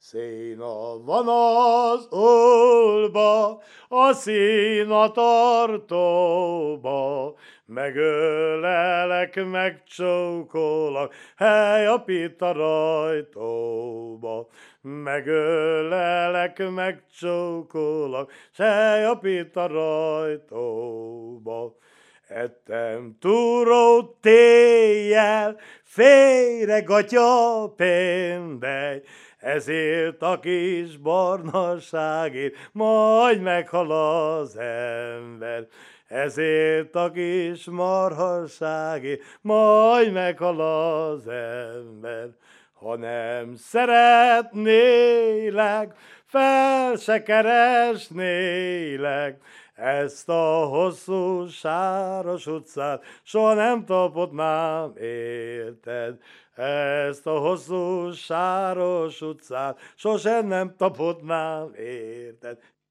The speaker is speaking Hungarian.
Széna van az ollba, a szín a tartóba, megölelek, megcsókolak, hely a pita rajtóba. Megölelek, megcsókolak, hely a pita rajtóba. Ettem túrót téjjel, félre gatya péndej, ezért a kis barnaságért majd meghal az ember. Ezért a kis marhaságért majd meghal az ember. Ha nem szeretnélek, fel se keresnélek, ezt a hosszú sáros utcát soha nem tapodnám, érted? Ezt a hosszú sáros utcát sosem nem tapodnám, érted?